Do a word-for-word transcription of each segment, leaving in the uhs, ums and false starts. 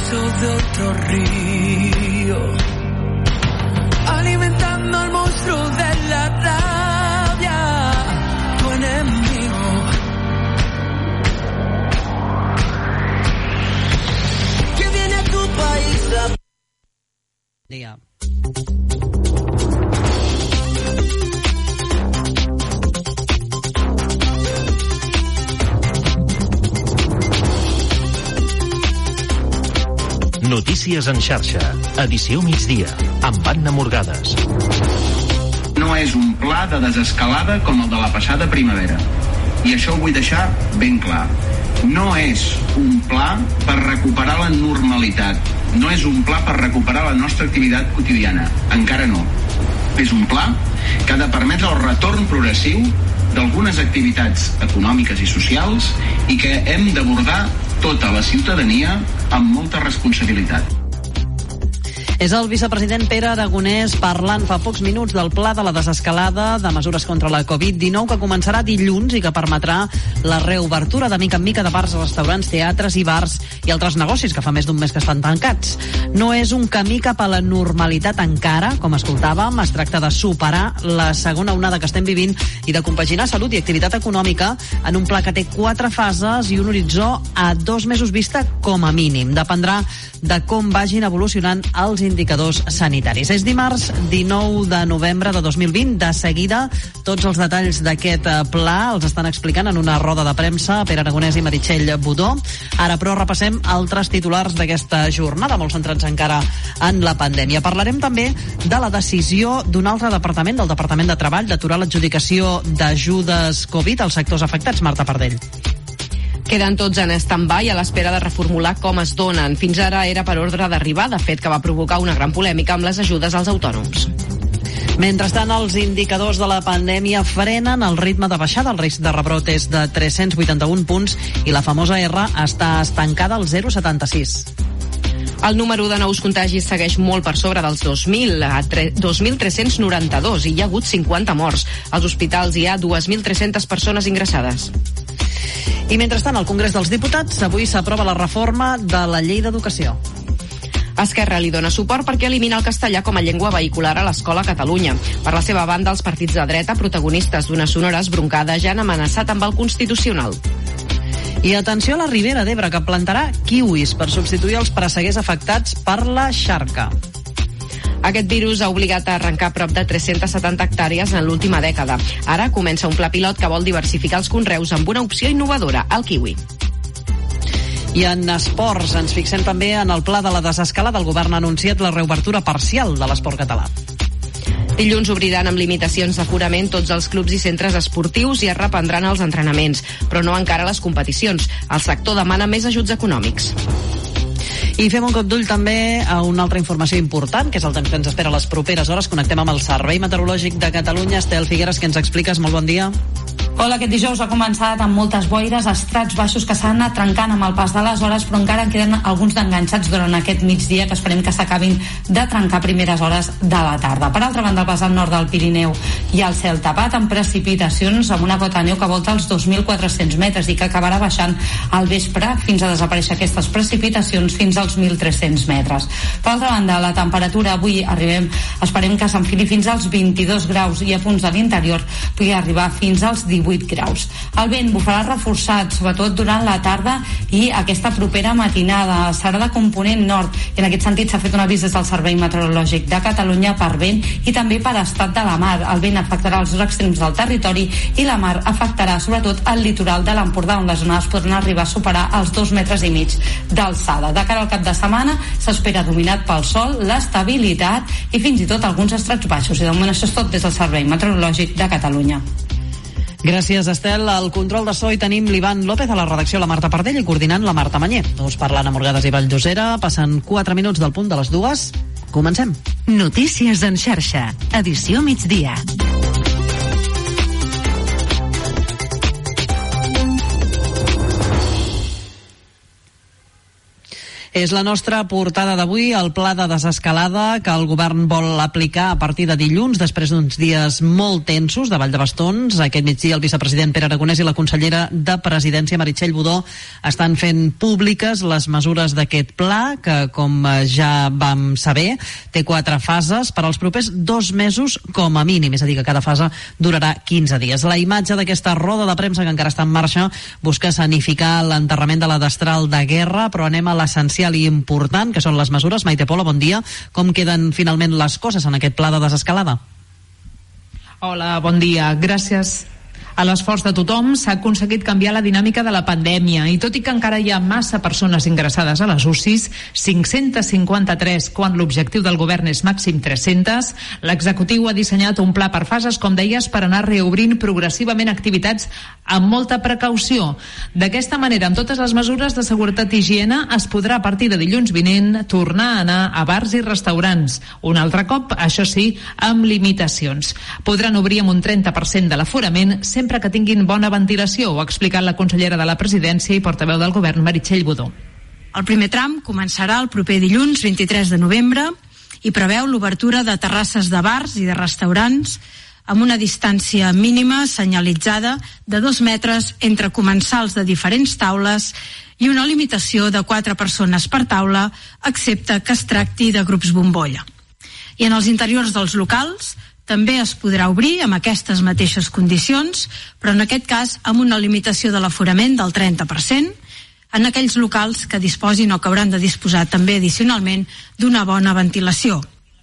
curso de otro río, alimentando al monstruo de la rabia, tu enemigo. Que viene a tu país a... Diga. Notícies en xarxa, edició migdia, amb Anna Morgades. No és un pla de desescalada com el de la passada primavera. I això ho vull deixar ben clar. No és un pla per recuperar la normalitat. No és un pla per recuperar la nostra activitat quotidiana. Encara no. És un pla que ha de permetre el retorn progressiu d'algunes activitats econòmiques i socials i que hem d'abordar tota la ciutadania amb molta responsabilitat. És el vicepresident Pere Aragonès parlant fa pocs minuts del pla de la desescalada de mesures contra la covid dinou que començarà dilluns i que permetrà la reobertura de mica en mica de bars, restaurants, teatres i bars i altres negocis que fa més d'un mes que estan tancats. No és un camí cap a la normalitat encara, com escoltàvem, es tracta de superar la segona onada que estem vivint i de compaginar salut i activitat econòmica en un pla que té quatre fases i un horitzó a dos mesos vista com a mínim. Dependrà de com vagin evolucionant els indicadors sanitaris. És dimarts dinou de novembre de dos mil vint. De seguida, tots els detalls d'aquest pla els estan explicant en una roda de premsa Pere Aragonès i Meritxell Budó. Ara, però, repassem altres titulars d'aquesta jornada, molt centrats encara en la pandèmia. Parlarem també de la decisió d'un altre departament, del Departament de Treball, d'aturar l'adjudicació d'ajudes Covid als sectors afectats. Marta Pardell. Queden tots en stand-by a l'espera de reformular com es donen. Fins ara era per ordre d'arribada, fet que va provocar una gran polèmica amb les ajudes als autònoms. Mentrestant, els indicadors de la pandèmia frenen el ritme de baixada. El risc de rebrot és de tres-cents vuitanta-un punts i la famosa R està estancada al zero coma setanta sis. El número de nous contagis segueix molt per sobre dels dos mil, a dos mil tres-cents noranta-dos, i hi ha hagut cinquanta morts. Als hospitals hi ha dos mil tres-centes persones ingressades. I mentrestant, al Congrés dels Diputats avui s'aprova la reforma de la llei d'educació. Esquerra li dona suport perquè elimina el castellà com a llengua vehicular a l'escola a Catalunya. Per la seva banda, els partits de dreta, protagonistes d'una sonora esbroncada, ja han amenaçat amb el Constitucional. I atenció a la Ribera d'Ebre, que plantarà kiwis per substituir els presseguers afectats per la xarca. Aquest virus ha obligat a arrencar prop de tres-centes setanta hectàrees en l'última dècada. Ara comença un pla pilot que vol diversificar els conreus amb una opció innovadora, el kiwi. I en esports ens fixem també en el pla de la desescalada. El govern ha anunciat la reobertura parcial de l'esport català. Dilluns obriran amb limitacions d'aforament tots els clubs i centres esportius i es reprendran els entrenaments, però no encara les competicions. El sector demana més ajuts econòmics. I fem un cop d'ull també a una altra informació important, que és el temps que ens espera a les properes hores. Connectem amb el Servei Meteorològic de Catalunya. Estel Figueres, que ens expliques? Molt bon dia. Hola, aquest dijous ha començat amb moltes boires, estrats baixos que s'han anat trencant amb el pas de les hores, però encara en queden alguns d'enganxats durant aquest migdia que esperem que s'acabin de trencar primeres hores de la tarda. Per altra banda, el vessant nord del Pirineu hi ha el cel tapat amb precipitacions amb una cota de neu que volta els dos mil quatre-cents metres i que acabarà baixant al vespre fins a desaparèixer aquestes precipitacions fins als mil tres-cents metres. Per altra banda, la temperatura avui arribem, esperem que s'enfili fins als vint-i-dos graus i a punts de l'interior pugui arribar fins als divuit graus. El vent bufarà reforçat, sobretot durant la tarda i aquesta propera matinada. Serà de component nord. En aquest sentit s'ha fet un avís des del Servei Meteorològic de Catalunya per vent i també per estat de la mar. El vent afectarà els dos extrems del territori i la mar afectarà sobretot el litoral de l'Empordà, on les onades podran arribar a superar els dos metres i mig d'alçada. De cara al cap de setmana s'espera dominat pel sol, l'estabilitat i fins i tot alguns estrats baixos. I de moment això és tot des del Servei Meteorològic de Catalunya. Gràcies, Estel. Al control de so hi tenim l'Ivan López, a la redacció la Marta Pardell i coordinant la Marta Manyer. Us parlant a Morgades i Valldosera. Passen quatre minuts del punt de les dues. Comencem. Notícies en xarxa. Edició migdia. És la nostra portada d'avui, el pla de desescalada que el govern vol aplicar a partir de dilluns, després d'uns dies molt tensos de Vall de Bastons. Aquest migdia el vicepresident Pere Aragonès i la consellera de Presidència Meritxell Budó estan fent públiques les mesures d'aquest pla, que com ja vam saber, té quatre fases per als propers dos mesos com a mínim, és a dir, que cada fase durarà quinze dies. La imatge d'aquesta roda de premsa que encara està en marxa busca escenificar l'enterrament de la destral de guerra, però anem a l'essencial i important, que són les mesures. Maite Polo, bon dia. Com queden finalment les coses en aquest pla de desescalada? Hola, bon dia. Gràcies a l'esforç de tothom s'ha aconseguit canviar la dinàmica de la pandèmia i tot i que encara hi ha massa persones ingressades a les U C Is, cinc-centes cinquanta-tres quan l'objectiu del govern és màxim tres-centes, l'executiu ha dissenyat un pla per fases, com deies, per anar reobrint progressivament activitats amb molta precaució. D'aquesta manera, amb totes les mesures de seguretat i higiene, es podrà a partir de dilluns vinent tornar a anar a bars i restaurants. Un altre cop, això sí, amb limitacions. Podran obrir amb un trenta per cent de l'aforament sempre sempre que tinguin bona ventilació, ho ha explicat la consellera de la Presidència i portaveu del govern, Meritxell Budó. El primer tram començarà el proper dilluns vint-i-tres de novembre i preveu l'obertura de terrasses de bars i de restaurants amb una distància mínima senyalitzada de dos metres entre comensals de diferents taules i una limitació de quatre persones per taula, excepte que es tracti de grups bombolla. I en els interiors dels locals també es podrà obrir amb aquestes mateixes condicions, però en aquest cas amb una limitació de l'aforament del trenta per cent en aquells locals que disposin o que hauran de disposar també addicionalment d'una bona ventilació.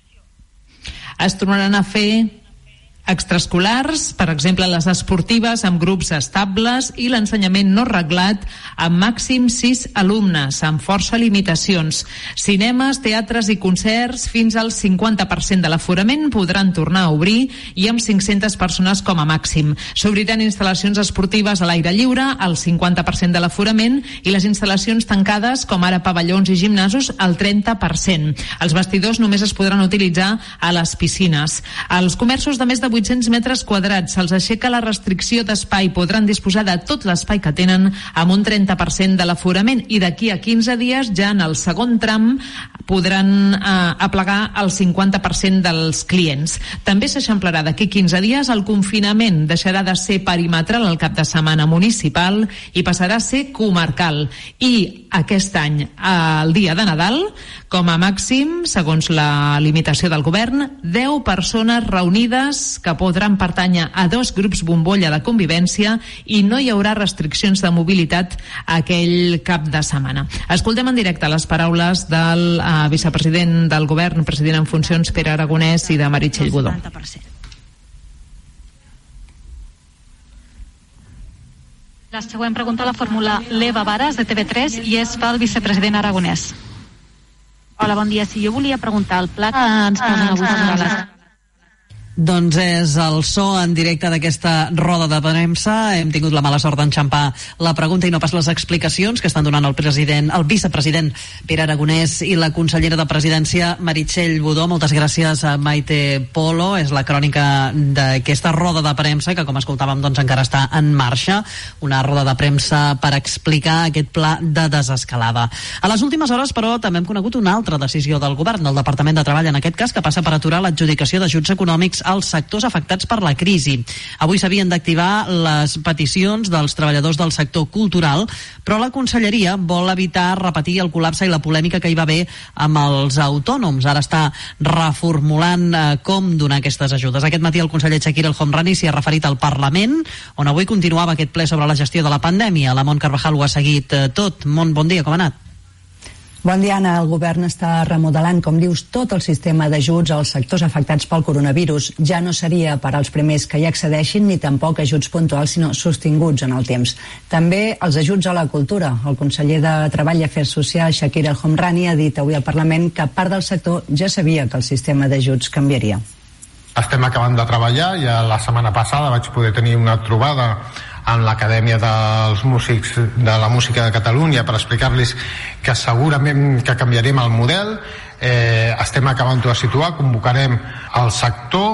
Es tornaran a fer extraescolars, per exemple les esportives amb grups estables i l'ensenyament no reglat amb màxim sis alumnes, amb força limitacions. Cinemes, teatres i concerts fins al cinquanta per cent de l'aforament podran tornar a obrir i amb cinc-centes persones com a màxim. S'obriran instal·lacions esportives a l'aire lliure al cinquanta per cent de l'aforament i les instal·lacions tancades, com ara pavellons i gimnasos, al trenta per cent. Els vestidors només es podran utilitzar a les piscines. Els comerços de més de vuit-cents metres quadrats se'ls aixeca la restricció d'espai, podran disposar de tot l'espai que tenen amb un trenta per cent de l'aforament i d'aquí a quinze dies ja en el segon tram podran eh, aplegar el cinquanta per cent dels clients. També s'eixamplarà d'aquí quinze dies el confinament, deixarà de ser perimetral el cap de setmana municipal i passarà a ser comarcal. I aquest any, el dia de Nadal, com a màxim, segons la limitació del govern, deu persones reunides que podran pertànyer a dos grups bombolla de convivència i no hi haurà restriccions de mobilitat aquell cap de setmana. Escoltem en directe les paraules del uh, vicepresident del govern, president en funcions, Pere Aragonès, i de Meritxell Budó. La següent pregunta la formula l'Eva Varas, de T V tres, i és pel vicepresident Aragonès. Hola, bon dia. Si jo volia preguntar el pla que ens posen avui sobre les... Doncs és el so en directe d'aquesta roda de premsa. Hem tingut la mala sort d'enxampar la pregunta i no pas les explicacions que estan donant el president, el vicepresident Pere Aragonès i la consellera de Presidència Meritxell Budó. Moltes gràcies a Maite Polo. És la crònica d'aquesta roda de premsa que, com escoltàvem, doncs encara està en marxa. Una roda de premsa per explicar aquest pla de desescalada. A les últimes hores, però, també hem conegut una altra decisió del govern, del Departament de Treball, en aquest cas, que passa per aturar l'adjudicació d'ajuts econòmics als sectors afectats per la crisi. Avui s'havien d'activar les peticions dels treballadors del sector cultural, però la conselleria vol evitar repetir el col·lapse i la polèmica que hi va haver amb els autònoms. Ara està reformulant eh, com donar aquestes ajudes. Aquest matí el conseller Chakir El Homrani s'hi ha referit al Parlament, on avui continuava aquest ple sobre la gestió de la pandèmia. La Mont Carvajal ho ha seguit eh, tot. Mont, bon dia, com ha anat? Bon dia, Anna. El govern està remodelant, com dius, tot el sistema d'ajuts als sectors afectats pel coronavirus. Ja no seria per als primers que hi accedeixin, ni tampoc ajuts puntuals, sinó sostinguts en el temps. També els ajuts a la cultura. El conseller de Treball i Afers Socials, Chakir El Homrani, ha dit avui al Parlament que part del sector ja sabia que el sistema d'ajuts canviaria. Estem acabant de treballar. Ja la setmana passada vaig poder tenir una trobada amb l'Acadèmia dels Músics de la Música de Catalunya per explicar-los que segurament que canviarem el model. Eh, estem acabant de situar, convocarem el sector,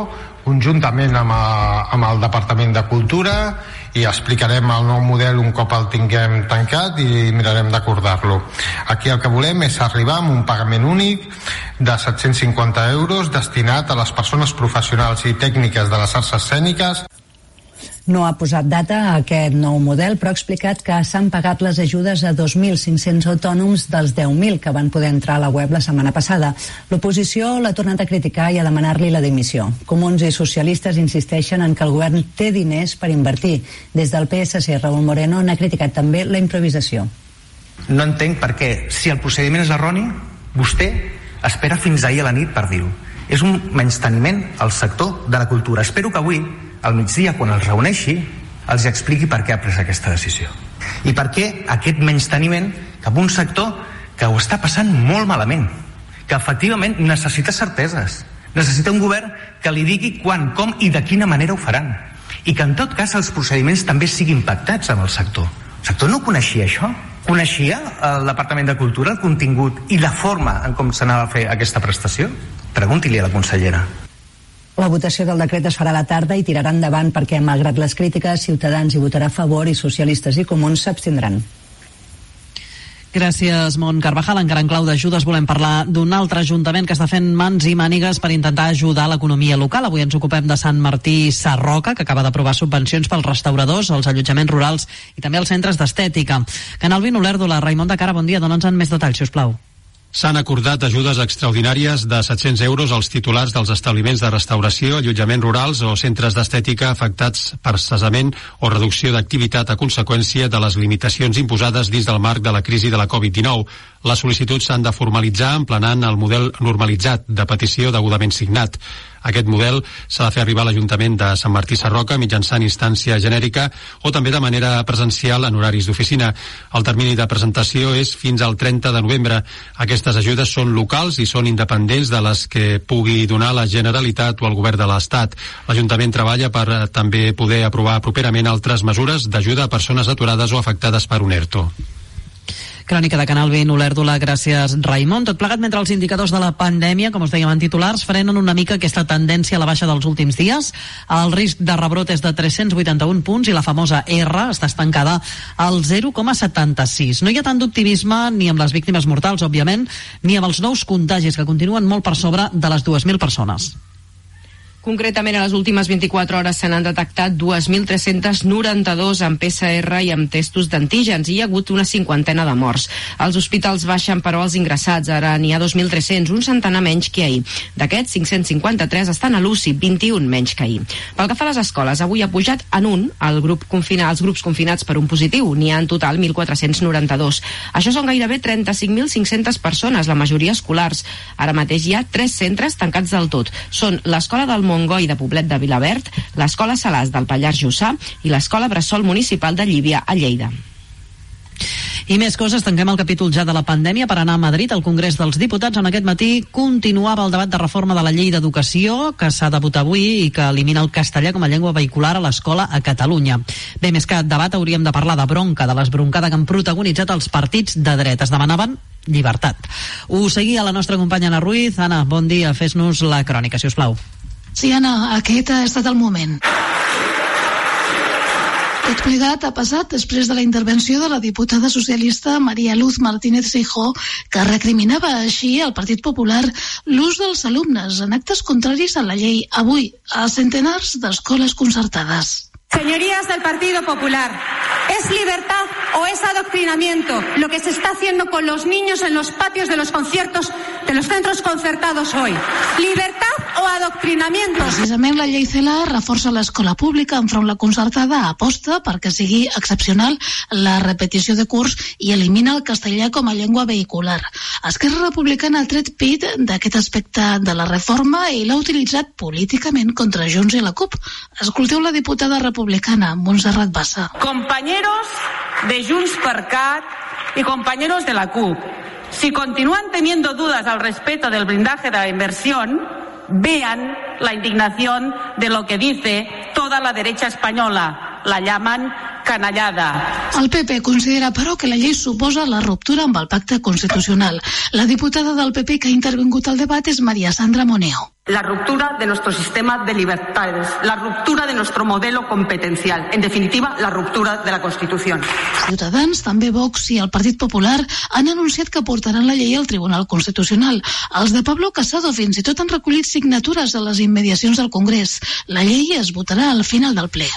conjuntament amb, a, amb el Departament de Cultura, i explicarem el nou model un cop el tinguem tancat i mirarem d'acordar-lo. Aquí el que volem és arribar amb un pagament únic de set-cents cinquanta euros destinat a les persones professionals i tècniques de les arts escèniques. No ha posat data a aquest nou model, però ha explicat que s'han pagat les ajudes a dos mil cinc-cents autònoms dels deu mil que van poder entrar a la web la setmana passada. L'oposició l'ha tornat a criticar i a demanar-li la dimissió. Comuns i socialistes insisteixen en que el govern té diners per invertir. Des del P S C, Raúl Moreno n'ha criticat també la improvisació. No entenc per què, si el procediment és erroni, vostè espera fins ahir a la nit per dir-ho. És un menysteniment al sector de la cultura. Espero que avui, al migdia, quan els reuneixi, els expliqui per què ha pres aquesta decisió. I per què aquest menysteniment cap a un sector que ho està passant molt malament, que efectivament necessita certeses, necessita un govern que li digui quan, com i de quina manera ho faran. I que en tot cas els procediments també siguin pactats amb el sector. El sector no coneixia això? Coneixia el Departament de Cultura el contingut i la forma en com s'anava a fer aquesta prestació? Pregunti-li a la consellera. La votació del decret es farà a la tarda i tirarà endavant perquè, malgrat les crítiques, Ciutadans hi votarà a favor i socialistes i comuns s'abstindran. Gràcies, Mont Carvajal. Encara en clau d'ajudes volem parlar d'un altre ajuntament que està fent mans i mànigues per intentar ajudar l'economia local. Avui ens ocupem de Sant Martí Sarroca, que acaba d'aprovar subvencions pels restauradors, els allotjaments rurals i també els centres d'estètica. Canal vint, Olèrdola, Raimon de Cara, bon dia. Dona'ns més detalls, si us plau. S'han acordat ajudes extraordinàries de set-cents euros als titulars dels establiments de restauració, allotjaments rurals o centres d'estètica afectats per cessament o reducció d'activitat a conseqüència de les limitacions imposades dins del marc de la crisi de la covid dinou. Les sol·licituds s'han de formalitzar emplenant el model normalitzat de petició degudament signat. Aquest model s'ha de fer arribar a l'Ajuntament de Sant Martí Sarroca mitjançant instància genèrica o també de manera presencial en horaris d'oficina. El termini de presentació és fins al trenta de novembre. Aquestes ajudes són locals i són independents de les que pugui donar la Generalitat o el Govern de l'Estat. L'Ajuntament treballa per eh, també poder aprovar properament altres mesures d'ajuda a persones aturades o afectades per un ERTO. Crònica de Canal vint, Olèrdola, gràcies, Raimon. Tot plegat mentre els indicadors de la pandèmia, com us dèiem en titulars, frenen una mica aquesta tendència a la baixa dels últims dies. El risc de rebrot és de tres-cents vuitanta-un punts i la famosa R està estancada al zero coma setanta-sis. No hi ha tant d'optimisme ni amb les víctimes mortals, òbviament, ni amb els nous contagis, que continuen molt per sobre de les dues mil persones. Concretament, a les últimes vint-i-quatre hores se n'han detectat dos mil tres-cents noranta-dos amb P C R i amb testos d'antígens i hi ha hagut una cinquantena de morts. Els hospitals baixen, però, els ingressats. Ara n'hi ha dos mil tres-cents, un centenar menys que ahir. D'aquests, cinc-cents cinquanta-tres estan a l'U C I, vint-i-un menys que ahir. Pel que fa a les escoles, avui ha pujat en un el grup confina, els grups confinats per un positiu. N'hi ha en total mil quatre-cents noranta-dos. Això són gairebé trenta-cinc mil cinc-centes persones, la majoria escolars. Ara mateix hi ha tres centres tancats del tot. Són l'Escola del Montgoi de Poblet de Vilaverd, l'Escola Salàs del Pallars Jussà i l'Escola Bressol Municipal de Llívia a Lleida. I més coses, tanquem el capítol ja de la pandèmia per anar a Madrid. El Congrés dels Diputats en aquest matí continuava el debat de reforma de la llei d'educació que s'ha de votar avui i que elimina el castellà com a llengua vehicular a l'escola a Catalunya. Bé, més que debat hauríem de parlar de bronca, de l'esbroncada que han protagonitzat els partits de dretes. Demanaven llibertat. Ho seguia la nostra companya Anna Ruiz. Anna, bon dia, fes-nos la crònica, si us plau. Sí, Anna, aquest ha estat el moment. Tot plegat ha passat després de la intervenció de la diputada socialista María Luz Martínez Seijóo, que recriminava així al Partit Popular l'ús dels alumnes en actes contraris a la llei avui a centenars d'escoles concertades. Señorías del Partido Popular, ¿es libertad o es adoctrinamiento lo que se está haciendo con los niños en los patios de los conciertos de los centros concertados hoy? ¿Libertad o adoctrinamiento? Precisament la llei Celaá reforça l'escola pública enfront la concertada, aposta perquè sigui excepcional la repetició de curs i elimina el castellà com a llengua vehicular. Esquerra Republicana ha tret pit d'aquest aspecte de la reforma i l'ha utilitzat políticament contra Junts i la CUP. Escolteu la diputada republicana republicana, Montserrat Bassa. Compañeros de Junts per Cat y compañeros de la CUP, si continúan teniendo dudas al respecto del blindaje de la inversión, vean la indignación de lo que dice toda la derecha española. la llaman canallada. El P P considera, però, que la llei suposa la ruptura amb el pacte constitucional. La diputada del P P que ha intervingut al debat és María Sandra Moneo. La ruptura de nuestro sistema de libertades, la ruptura de nuestro modelo competencial, en definitiva, la ruptura de la Constitución. Ciutadans, també Vox i el Partit Popular han anunciat que portaran la llei al Tribunal Constitucional. Els de Pablo Casado fins i tot han recollit signatures a les immediacions del Congrés. La llei es votarà al final del ple.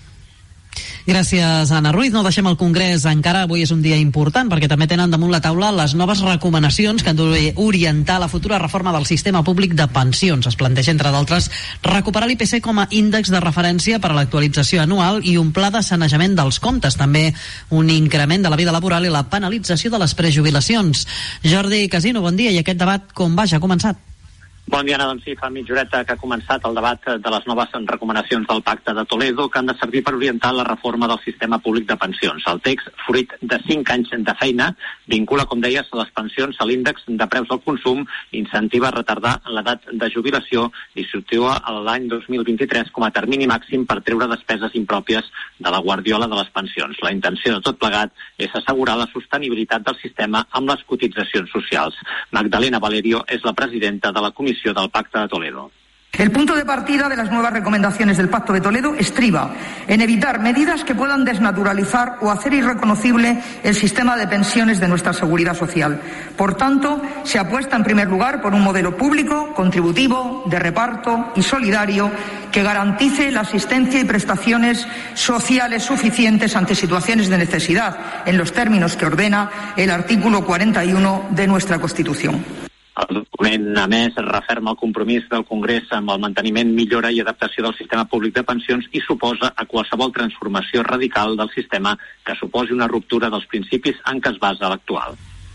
Gràcies, Anna Ruiz. No deixem el Congrés encara. Avui és un dia important perquè també tenen damunt la taula les noves recomanacions que han d'orientar la futura reforma del sistema públic de pensions. Es planteja, entre d'altres, recuperar l'I P C com a índex de referència per a l'actualització anual i un pla de sanejament dels comptes. També un increment de la vida laboral i la penalització de les prejubilacions. Jordi Casino, bon dia. I aquest debat com va? Ja ha començat? Bon dia, Anna. Doncs sí, fa mitja horeta que ha començat el debat de les noves recomanacions del Pacte de Toledo que han de servir per orientar la reforma del sistema públic de pensions. El text, fruit de cinc anys de feina, vincula, com deies, les pensions a l'índex de preus del consum, incentiva a retardar l'edat de jubilació i situa l'any dos mil vint-i-tres com a termini màxim per treure despeses impròpies de la guardiola de les pensions. La intenció de tot plegat és assegurar la sostenibilitat del sistema amb les cotitzacions socials. Magdalena Valerio és la presidenta de la Comissió del Pacte de Toledo. El punto de partida de las nuevas recomendaciones del Pacto de Toledo estriba en evitar medidas que puedan desnaturalizar o hacer irreconocible el sistema de pensiones de nuestra seguridad social. Por tanto, se apuesta en primer lugar por un modelo público, contributivo, de reparto y solidario que garantice la asistencia y prestaciones sociales suficientes ante situaciones de necesidad, en los términos que ordena el artículo cuarenta y uno de nuestra Constitución. El document, a més, referma el compromís del Congrés amb el manteniment, millora i adaptació del sistema públic de pensions i suposa a qualsevol transformació radical del sistema que suposi una ruptura dels principis en què es basa l'actual.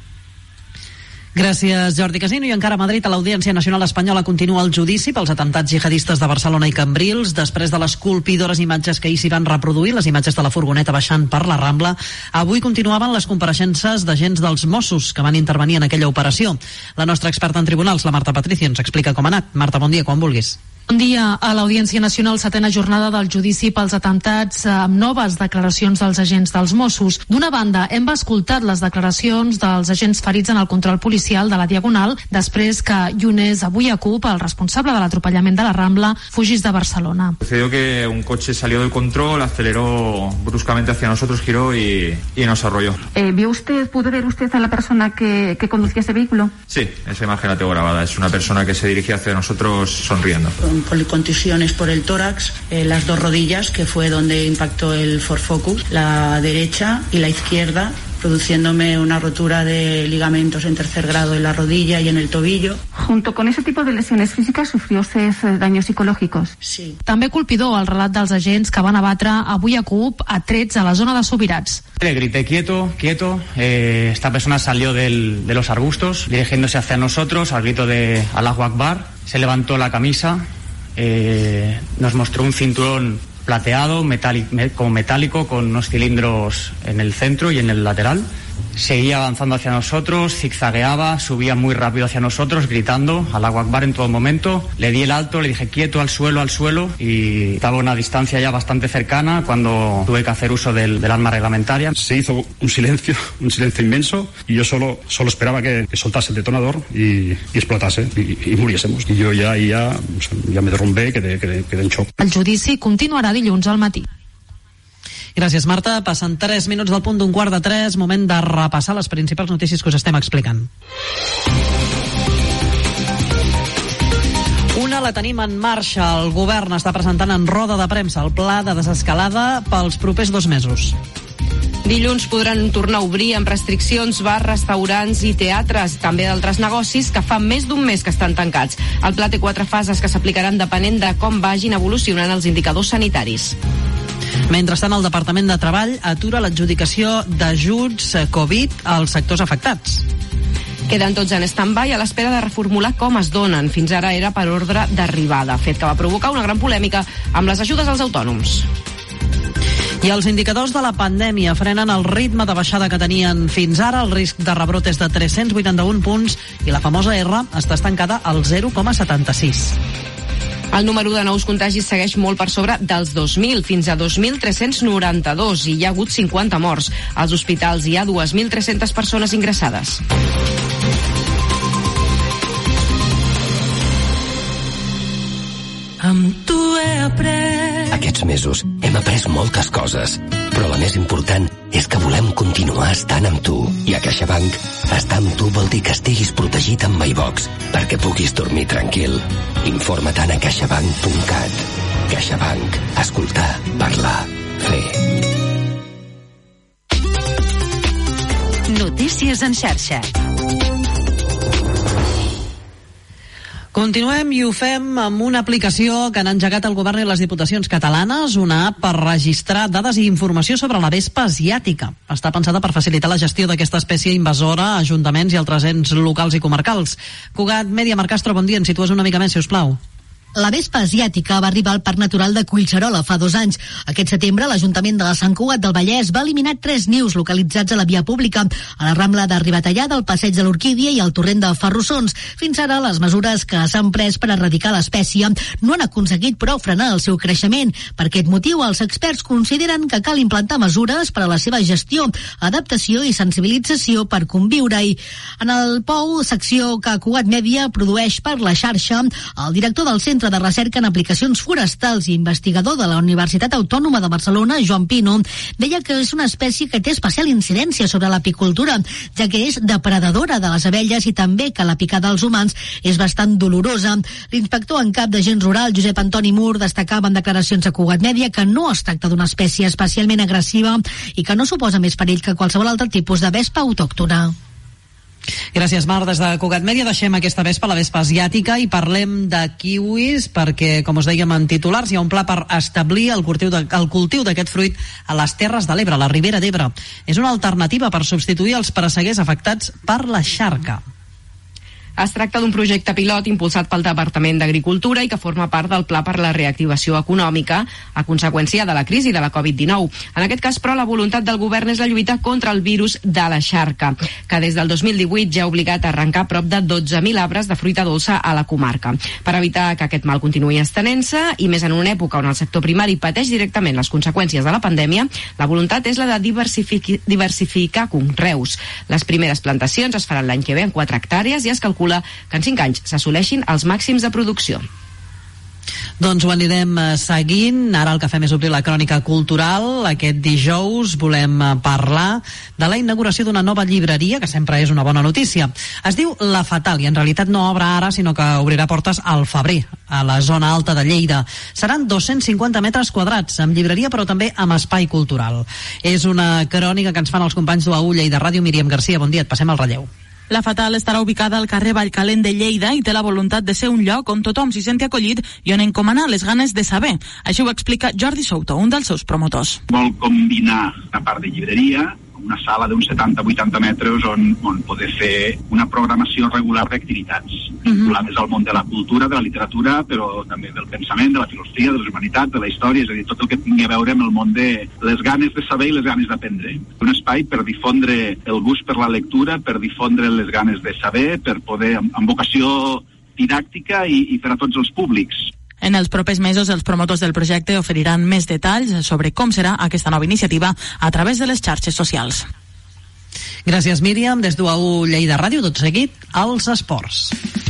Gràcies, Jordi Casino. I encara a Madrid, a l'Audiència Nacional Espanyola continua el judici pels atemptats jihadistes de Barcelona i Cambrils. Després de les colpidores imatges que ahir s'hi van reproduir, les imatges de la furgoneta baixant per la Rambla, avui continuaven les compareixences d'agents dels Mossos que van intervenir en aquella operació. La nostra experta en tribunals, la Marta Patricio, ens explica com ha anat. Marta, bon dia, quan vulguis. Bon dia. A l'Audiència Nacional, setena jornada del judici pels atemptats amb noves declaracions dels agents dels Mossos. D'una banda, hem escoltat les declaracions dels agents ferits en el control policial de la Diagonal després que Younes Abouyacoub, el responsable de l'atropellament de la Rambla, fugís de Barcelona. Sucedió que un coche salió del control, aceleró bruscamente hacia nosotros, giró y, y nos arrolló. Eh, ¿Vio usted, pudo ver usted a la persona que, que conducía ese vehículo? Sí, esa imagen la tengo grabada. Es una persona que se dirigía hacia nosotros sonriendo. Con contusiones por el tórax, eh, las dos rodillas, que fue donde impactó el Ford Focus, la derecha y la izquierda, produciéndome una rotura de ligamentos en tercer grado en la rodilla y en el tobillo. Junto con ese tipo de lesiones físicas, ¿sufrió usted daños psicológicos? Sí. També colpidor el relat dels agents que van abatre Abouyacoub a trets a la zona de Subirats. Le grité quieto, quieto. Eh, esta persona salió del, de los arbustos, dirigiéndose hacia nosotros al grito de Allahu Akbar. Se levantó la camisa, eh, nos mostró un cinturón plateado, metálico, como metálico, con unos cilindros en el centro y en el lateral. Seguía avanzando hacia nosotros, zigzagueaba, subía muy rápido hacia nosotros, gritando Allahu Akbar en todo momento. Le di el alto, le dije quieto, al suelo, al suelo, y estaba a una distancia ya bastante cercana cuando tuve que hacer uso del, del arma reglamentaria. Se hizo un silencio, un silencio inmenso, y yo solo, solo esperaba que, que soltase el detonador y, y explotase, y, y muriésemos. Y yo ya, ya, ya me derrumbé, quedé, quedé, quedé en shock. El judici continuarà dilluns al matí. Gràcies, Marta. Passen tres minuts del punt d'un quart de tres. Moment de repassar les principals notícies que us estem explicant. Una la tenim en marxa. El govern està presentant en roda de premsa el pla de desescalada pels propers dos mesos. Dilluns podran tornar a obrir amb restriccions bars, restaurants i teatres, també d'altres negocis que fa més d'un mes que estan tancats. El pla té quatre fases que s'aplicaran depenent de com vagin evolucionant els indicadors sanitaris. Mentrestant, el Departament de Treball atura l'adjudicació d'ajuts Covid als sectors afectats. Queden tots en stand-by a l'espera de reformular com es donen. Fins ara era per ordre d'arribada, fet que va provocar una gran polèmica amb les ajudes als autònoms. I els indicadors de la pandèmia frenen el ritme de baixada que tenien fins ara. El risc de rebrot és de tres-cents vuitanta-un punts i la famosa R està estancada al zero coma setanta-sis. El número de nous contagis segueix molt per sobre dels dos mil, fins a dos mil tres-cents noranta-dos, i hi ha hagut cinquanta morts. Als hospitals hi ha dos mil tres-centes persones ingressades. Amb tu he après. Aquests mesos hem après moltes coses, però la més important és que volem continuar estant amb tu. I a CaixaBank, estar amb tu vol dir que estiguis protegit amb MyBox, perquè puguis dormir tranquil. Informa't a caixabank punt cat. CaixaBank. Escoltar, parlar, fer. Notícies en xarxa. Continuem i ho fem amb una aplicació que han engegat el govern i les diputacions catalanes, una app per registrar dades i informació sobre la vespa asiàtica. Està pensada per facilitar la gestió d'aquesta espècie invasora a ajuntaments i altres ens locals i comarcals. Cugat Mèdia, Marc Castro, bon dia, ens situes una mica més, si us plau. La vespa asiàtica va arribar al Parc Natural de Collserola fa dos anys. Aquest setembre, l'Ajuntament de la Sant Cugat del Vallès va eliminar tres nius localitzats a la via pública, a la Rambla de Ribatallada, al Passeig de l'Orquídia i al Torrent de Ferrussons. Fins ara, les mesures que s'han pres per erradicar l'espècie no han aconseguit, però, frenar el seu creixement. Per aquest motiu, els experts consideren que cal implantar mesures per a la seva gestió, adaptació i sensibilització per conviure-hi. En el P O U, secció que Cugat Mèdia produeix per la xarxa, el director del Centre de Recerca en Aplicacions Forestals i investigador de la Universitat Autònoma de Barcelona, Joan Pino, deia que és una espècie que té especial incidència sobre l'apicultura, ja que és depredadora de les abelles i també que la picada als humans és bastant dolorosa. L'inspector en cap d'Agents Rural, Josep Antoni Mur, destacava en declaracions a Cugat Mèdia que no es tracta d'una espècie especialment agressiva i que no suposa més perill que qualsevol altre tipus de vespa autòctona. Gràcies, Mar. Des de Cugat Mèdia deixem aquesta vespa, la vespa asiàtica, i parlem de kiwis perquè, com us dèiem en titulars, hi ha un pla per establir el cultiu de, el cultiu d'aquest fruit a les Terres de l'Ebre, a la Ribera d'Ebre. És una alternativa per substituir els presseguers afectats per la xarca. Es tracta d'un projecte pilot impulsat pel Departament d'Agricultura i que forma part del Pla per la Reactivació Econòmica a conseqüència de la crisi de la covid dinou. En aquest cas, però, la voluntat del govern és la lluita contra el virus de la xarca, que des del dos mil divuit ja ha obligat a arrencar prop de dotze mil arbres de fruita dolça a la comarca. Per evitar que aquest mal continuï estenent-se, i més en una època on el sector primari pateix directament les conseqüències de la pandèmia, la voluntat és la de diversific- diversificar conreus. Les primeres plantacions es faran l'any que ve en quatre hectàrees i es calcula que en cinc anys s'assoleixin els màxims de producció. Doncs ho anirem seguint. Ara el que fem és obrir la crònica cultural. Aquest dijous volem parlar de la inauguració d'una nova llibreria, que sempre és una bona notícia. Es diu La Fatal i en realitat no obre ara, sinó que obrirà portes al febrer, a la zona alta de Lleida. Seran dos-cents cinquanta metres quadrats, amb llibreria però també amb espai cultural. És una crònica que ens fan els companys d'U A U Lleida Ràdio. Míriam Garcia, bon dia, et passem el relleu. La Fatal estarà ubicada al carrer Vallcalent de Lleida i té la voluntat de ser un lloc on tothom s'hi senti acollit i on encomana les ganes de saber. Així ho explica Jordi Souto, un dels seus promotors. Vol combinar una part de llibreria, una sala d'uns setanta a vuitanta metres on, on poder fer una programació regular d'activitats vinculades uh-huh. al món de la cultura, de la literatura, però també del pensament, de la filosofia, de les humanitats, de la història, és a dir, tot el que tingui a veure amb el món de les ganes de saber i les ganes d'aprendre. Un espai per difondre el gust per la lectura, per difondre les ganes de saber, per poder, amb, amb vocació didàctica i, i per a tots els públics. En els propers mesos, els promotors del projecte oferiran més detalls sobre com serà aquesta nova iniciativa a través de les xarxes socials. Gràcies, Míriam. Des d'U A U Lleida Ràdio, tot seguit, als esports.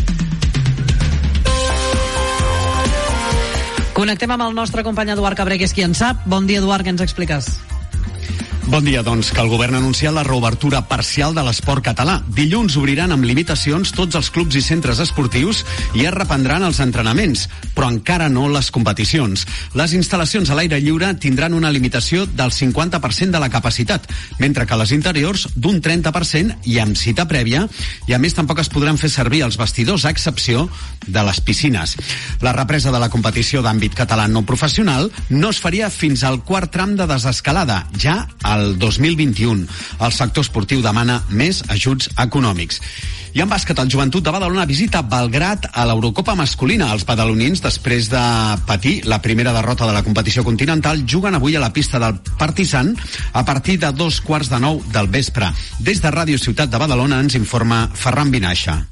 Connectem amb el nostre company Eduard Cabré, que és qui en sap. Bon dia, Eduard, què ens expliques? Bon dia, doncs, que el govern ha anunciat la reobertura parcial de l'esport català. Dilluns obriran amb limitacions tots els clubs i centres esportius i es reprendran els entrenaments, però encara no les competicions. Les instal·lacions a l'aire lliure tindran una limitació del cinquanta per cent de la capacitat, mentre que les interiors d'un trenta per cent i amb cita prèvia, i a més tampoc es podran fer servir els vestidors a excepció de les piscines. La represa de la competició d'àmbit català no professional no es faria fins al quart tram de desescalada, ja a el dos mil vint-i-un. El sector esportiu demana més ajuts econòmics. I en bàsquet, el Joventut de Badalona visita Belgrat a l'Eurocopa masculina. Els badalonins, després de patir la primera derrota de la competició continental, juguen avui a la pista del Partizan a partir de dos quarts de nou del vespre. Des de Ràdio Ciutat de Badalona ens informa Ferran Vinaixa.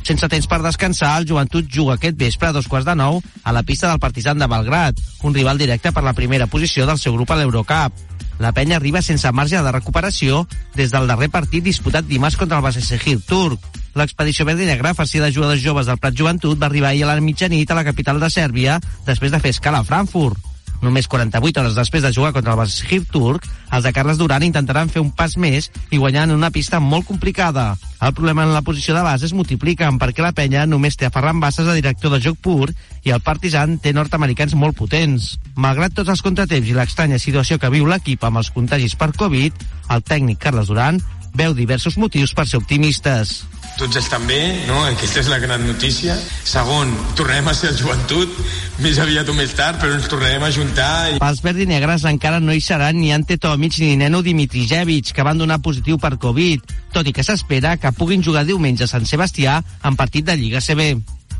Sense temps per descansar, el Joventut juga aquest vespre a dos quarts de nou a la pista del Partizan de Belgrad, un rival directe per la primera posició del seu grup a l'Eurocup. La penya arriba sense marge de recuperació des del darrer partit disputat dimarts contra el Başakşehir turc. L'expedició verd i negra, farcida de jugadors joves del Prat Joventut, va arribar ahir a la mitjanit a la capital de Sèrbia després de fer escala a Frankfurt. Només quaranta-vuit hores després de jugar contra el Başakşehir turc, els de Carles Duran intentaran fer un pas més i guanyar en una pista molt complicada. El problema en la posició de base es multipliquen perquè la penya només té a Ferran Bassas de director de joc pur i el Partizan té nord-americans molt potents. Malgrat tots els contratemps i l'estranya situació que viu l'equip amb els contagis per Covid, el tècnic Carles Duran veu diversos motius per ser optimistes. Tots estan bé, no? Aquesta és la gran notícia. Segon, tornarem a ser el Joventut, més aviat o més tard, però ens tornarem a juntar. I... Pels verds i negres encara no hi seran ni Ante Tomic ni Neno Dimitrijevic, que van donar positiu per Covid, tot i que s'espera que puguin jugar diumenge a Sant Sebastià en partit de Lliga A C B.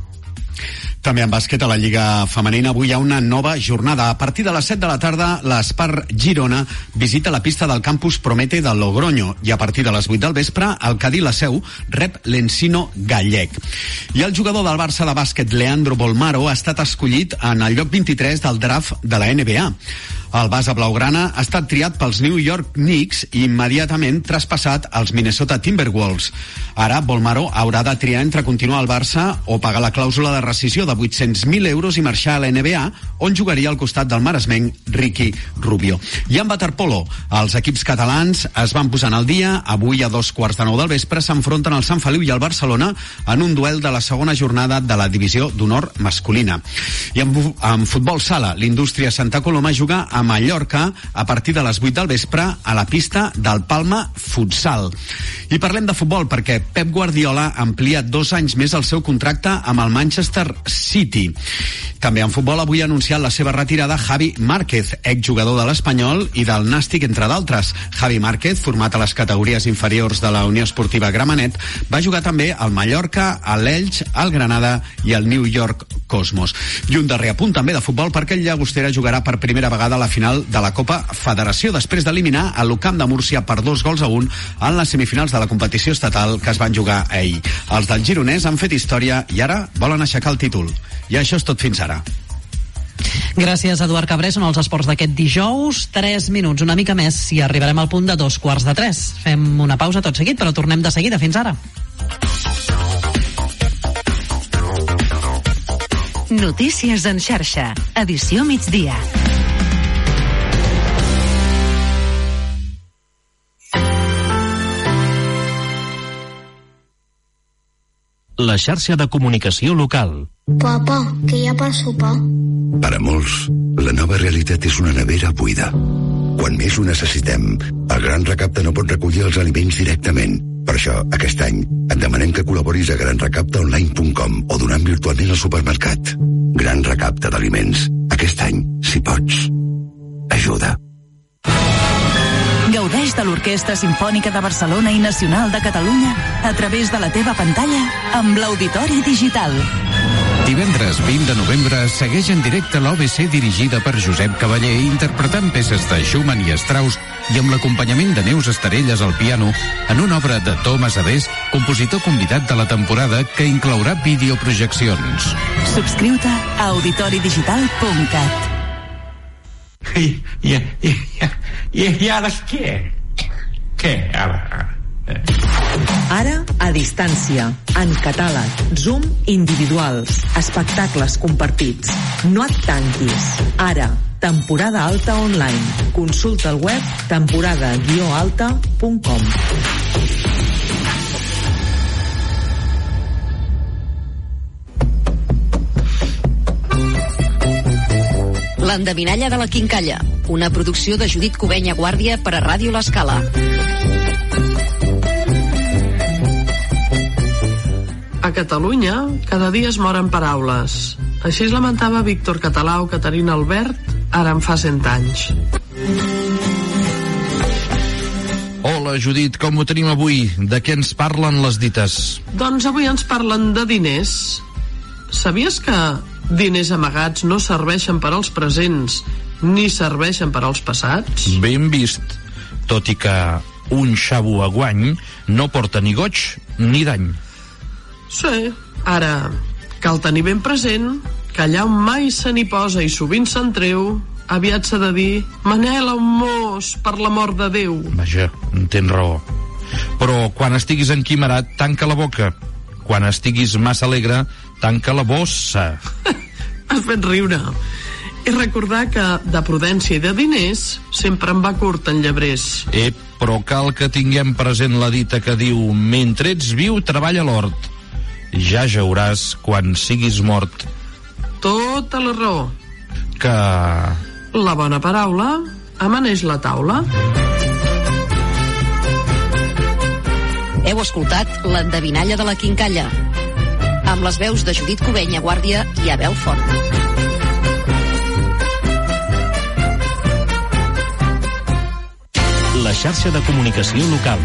També en bàsquet a la Lliga Femenina avui hi ha una nova jornada. A partir de les set de la tarda, l'Espar Girona visita la pista del campus Promete del Logroño i a partir de les vuit del vespre el Cadí La Seu rep l'Encino Gallec. I el jugador del Barça de bàsquet Leandro Bolmaro ha estat escollit en el lloc vint-i-tres del draft de la N B A. El base blaugrana ha estat triat pels New York Knicks i immediatament traspassat als Minnesota Timberwolves. Ara, Bolmaro haurà de triar entre continuar al Barça o pagar la clàusula de rescisió de vuit-cents mil euros i marxar a la N B A, on jugaria al costat del maresmenc Ricky Rubio. I en waterpolo, els equips catalans es van posant al dia. Avui a dos quarts de nou del vespre s'enfronten el Sant Feliu i el Barcelona en un duel de la segona jornada de la divisió d'honor masculina. I en, en futbol sala, l'Indústria Santa Coloma juga a Mallorca a partir de les vuit del vespre a la pista del Palma Futsal. I parlem de futbol perquè Pep Guardiola amplia dos anys més el seu contracte amb el Manchester City. També en futbol avui ha anunciat la seva retirada Javi Márquez, exjugador de l'Espanyol i del Nàstic, entre d'altres. Javi Márquez, format a les categories inferiors de la Unió Esportiva Gramenet, va jugar també al Mallorca, a l'Elx, al Granada i al New York Cosmos. I un darrer apunt també de futbol perquè el Llagostera jugarà per primera vegada a la final de la Copa Federació després d'eliminar a l'U C A M de Múrcia per dos gols a un en les semifinals de la competició estatal que es van jugar ahir. Els del Gironès han fet història i ara volen aixecar el títol. I això és tot fins ara. Gràcies, Eduard Cabré. Són els esports d'aquest dijous. Tres minuts, una mica més, i arribarem al punt de dos quarts de tres. Fem una pausa tot seguit, però tornem de seguida. Fins ara. Notícies en xarxa. Edició migdia. La xarxa de comunicació local. Papa, que hi ha per sopar? Per a molts, la nova realitat és una nevera buida. Quan més ho necessitem, el Gran Recapte no pot recollir els aliments directament. Per això, aquest any, et demanem que col·laboris a gran recapte online punt com o donant virtualment al supermercat. Gran Recapte d'Aliments. Aquest any, si pots, ajuda. Gaudeix de l'Orquestra Simfònica de Barcelona i Nacional de Catalunya a través de la teva pantalla amb l'Auditori Digital. Divendres vint de novembre segueix en directe l'O B C dirigida per Josep Cavaller interpretant peces de Schumann i Strauss i amb l'acompanyament de Neus Estarelles al piano en una obra de Thomas Adès, compositor convidat de la temporada que inclourà videoprojeccions. Subscriu-te a auditori digital punt cat. I, i, i, i, i ara què? Què? Ara, ara. Ara, a distància, en catàleg, Zoom individuals, espectacles compartits. No et tanquis. Ara, temporada alta online. Consulta el web temporada guió alta punt com. L'endevinalla de la quincalla, una producció de Judit Covenya Guàrdia per a Ràdio L'Escala. A Catalunya, cada dia es moren paraules. Així es lamentava Víctor Català o Caterina Albert, ara en fa cent anys. Hola, Judit, com ho tenim avui? De què ens parlen les dites? Doncs avui ens parlen de diners. Sabies que diners amagats no serveixen per als presents ni serveixen per als passats? Ben vist, tot i que un xavo a guany no porta ni goig ni dany. Sí, ara cal tenir ben present que allà on mai se n'hi posa i sovint se'n treu, aviat s'ha de dir Manel, un mos, per l'amor de Déu. Vaja, tens raó. Però quan estiguis enquimerat, tanca la boca. Quan estiguis massa alegre, tanca la bossa. Has fet riure. I recordar que de prudència i de diners sempre en va curt en llebrers. Eh, però cal que tinguem present la dita que diu mentre ets viu, treballa l'hort. Ja jauràs quan siguis mort. Tota la raó. Que... La bona paraula amaneix la taula. Heu escoltat l'endevinalla de la quincalla, amb les veus de Judit Covenya Guàrdia i Abel Font. La xarxa de comunicació local.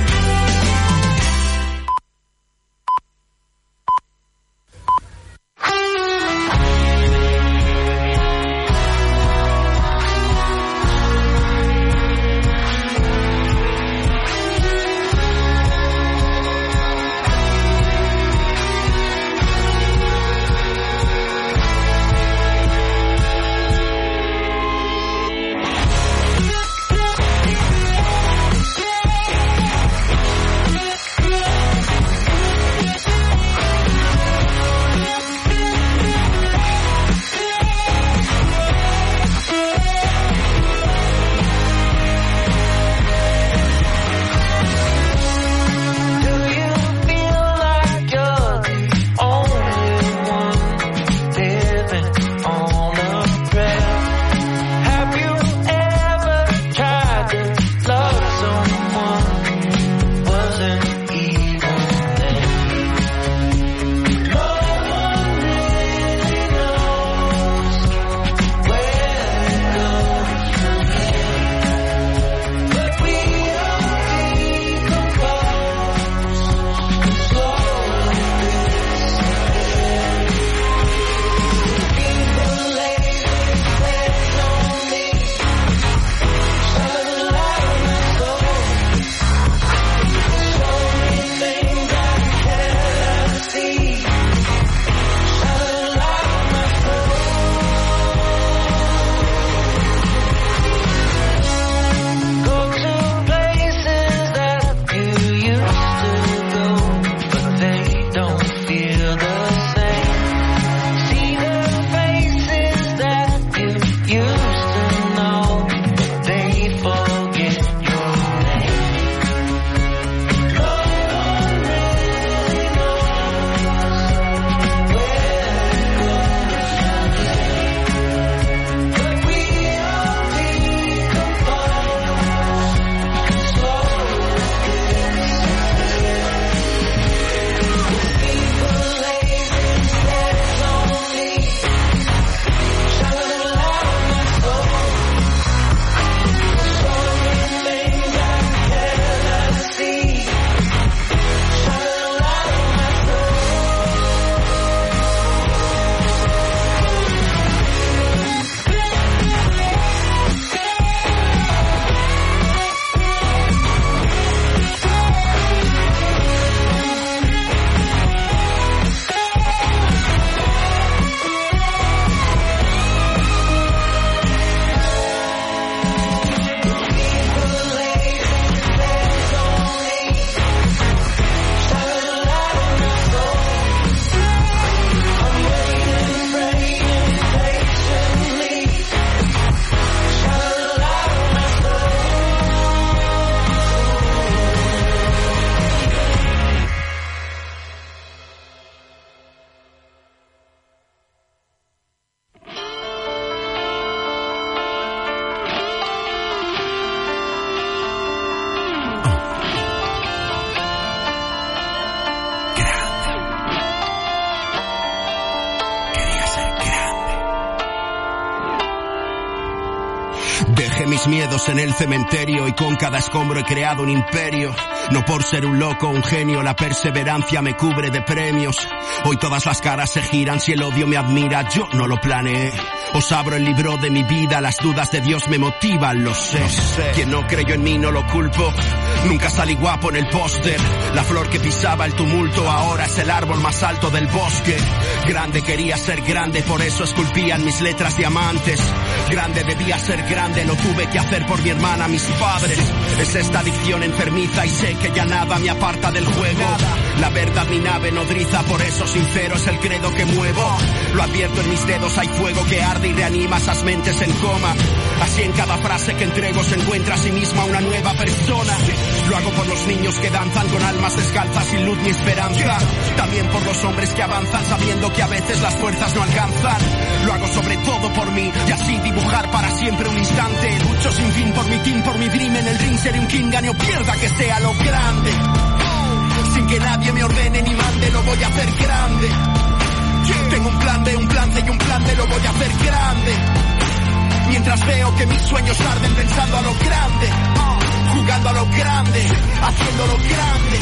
mis miedos en el cementerio y con cada escombro he creado un imperio. No por ser un loco o un genio, la perseverancia me cubre de premios. Hoy todas las caras se giran, si el odio me admira, yo no lo planeé. Os abro el libro de mi vida, las dudas de Dios me motivan, lo sé. Quien no creyó en mí no lo culpo, nunca salí guapo en el póster. La flor que pisaba el tumulto ahora es el árbol más alto del bosque. Grande quería ser grande, por eso esculpían mis letras diamantes. Grande debía ser grande, lo tuve que hacer por mi hermana, mis padres. Es esta adicción enfermiza y sé que ya nada me aparta del juego. La verdad mi nave nodriza, por eso sincero es el credo que muevo. Lo advierto en mis dedos, hay fuego que arde y reanima esas mentes en coma. Así en cada frase que entrego se encuentra a sí misma una nueva persona. Lo hago por los niños que danzan con almas descalzas, sin luz ni esperanza. También por los hombres que avanzan sabiendo que a veces las fuerzas no alcanzan. Lo hago sobre todo por mí y así dibujar para siempre un instante. Lucho sin fin por mi team, por mi dream. En el ring seré un king, gane o pierda, que sea lo grande. Sin que nadie me ordene ni mande, lo voy a hacer grande. Tengo un plan B, un plan C y un plan D, lo voy a hacer grande. Mientras veo que mis sueños arden pensando a lo grande, jugando a lo grande, haciendo lo grande.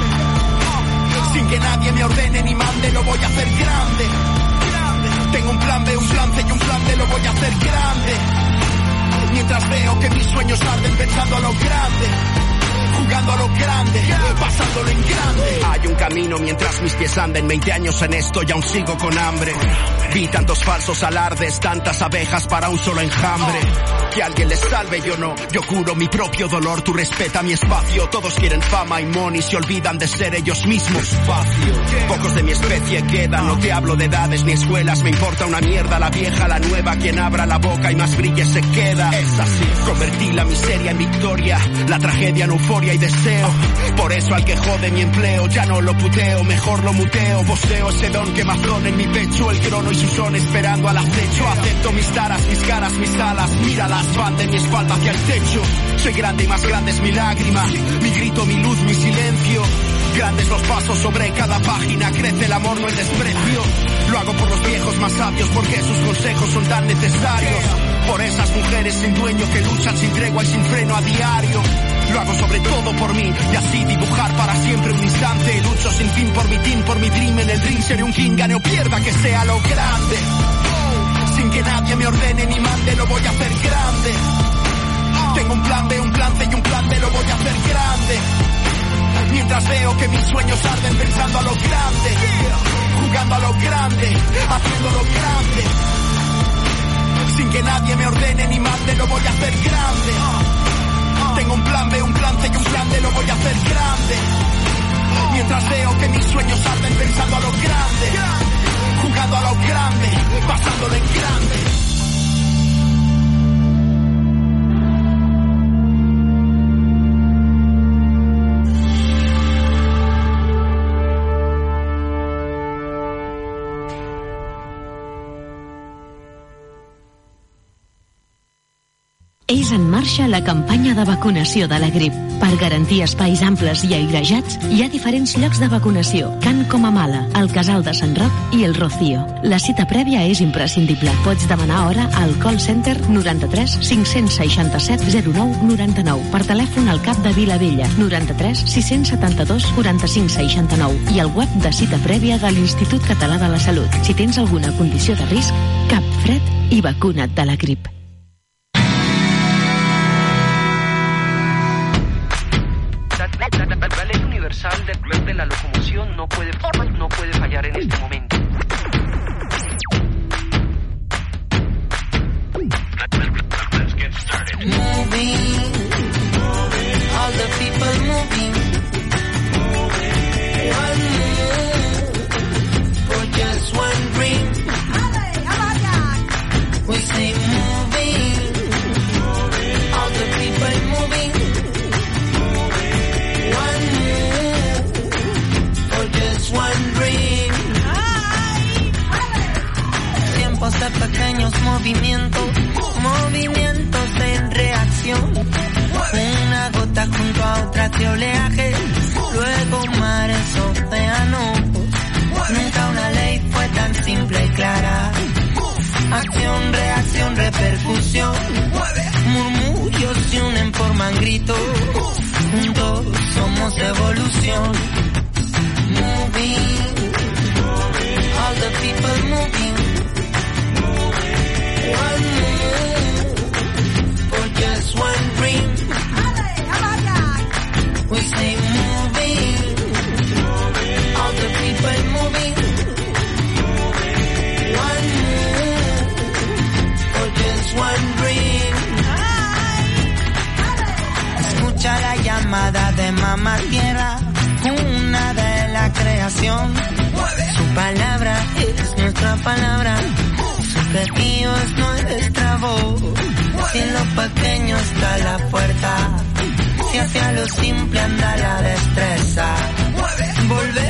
Sin que nadie me ordene ni mande, lo voy a hacer grande. Tengo un plan B, un plan C y un plan D, lo voy a hacer grande. Mientras veo que mis sueños arden pensando a lo grande, jugando a lo grande, pasándolo en grande. Hay un camino mientras mis pies anden, veinte años en esto y aún sigo con hambre. Vi tantos falsos alardes, tantas abejas para un solo enjambre. Que alguien les salve, yo no, yo curo mi propio dolor, tú respeta mi espacio. Todos quieren fama y money, se olvidan de ser ellos mismos. Espacio. Pocos de mi especie quedan, no te hablo de edades ni escuelas, me importa una mierda la vieja, la nueva, quien abra la boca y más brille se queda. Es así, convertí la miseria en victoria, la tragedia en euforia y deseo. Por eso al que jode mi empleo ya no lo puteo, mejor lo muteo. Poseo ese don que mazón en mi pecho, el crono y su son esperando al acecho. Acepto mis taras, mis caras, mis alas, míralas, van de mi espalda hacia el techo. Soy grande y más grande es mi lágrima, mi grito, mi luz, mi silencio. Grandes los pasos sobre cada página, crece el amor, no el desprecio. Lo hago por los viejos más sabios, porque sus consejos son tan necesarios. Por esas mujeres sin dueño que luchan sin tregua y sin freno a diario. Lo hago sobre todo por mí y así dibujar para siempre un instante. Lucho sin fin por mi team, por mi dream. En el ring seré un king, gane o pierda, que sea lo grande. Sin que nadie me ordene ni mande, lo voy a hacer grande. Tengo un plan B, un plan C y un plan D, lo voy a hacer grande. Mientras veo que mis sueños arden pensando a lo grande, jugando a lo grande, haciendo lo grande. Sin que nadie me ordene ni mande, lo voy a hacer grande. Tengo un plan B, un plan C y un plan D, lo voy a hacer grande. Mientras veo que mis sueños arden pensando a lo grande, jugando a lo grande, pasándolo en grande. És en marxa la campanya de vacunació de la grip. Per garantir espais amples i airejats, hi ha diferents llocs de vacunació, Can Comamala, el Casal de Sant Roc i el Rocío. La cita prèvia és imprescindible. Pots demanar hora al call center noranta-tres cinc-cents seixanta-set zero nou noranta-nou, per telèfon al Cap de Vilavella noranta-tres sis-cents setanta-dos quaranta-cinc seixanta-nou i al web de cita prèvia de l'Institut Català de la Salut. Si tens alguna condició de risc, cap fred i vacuna't de la grip. La ley universal del de la locomoción no puede, no puede fallar en este momento. Let's get started. Moving, all the people moving. One move for just one dream. We say moving, all the people moving. One dream. Tiempos de pequeños movimientos, movimientos en reacción. Una gota junto a otras de oleaje, luego mares, océanos. Nunca una ley fue tan simple y clara. Acción, reacción, repercusión. Murmullo forman gritos. Juntos somos evolución. Moving, all the people moving. One move for just one dream. We say moving, all the people moving. One move for just one dream. Escucha la llamada de mamá tierra, una de la creación. Su palabra es nuestra palabra, su platillo es nuestra voz. Si en lo pequeño está la puerta, si hacia lo simple anda la destreza. Volver